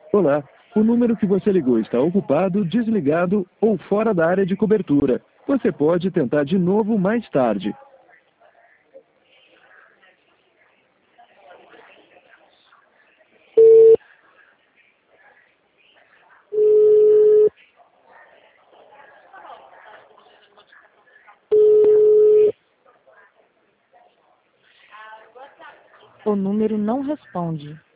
Olá, o número que você ligou está ocupado, desligado ou fora da área de cobertura. Você pode tentar de novo mais tarde. O número não responde.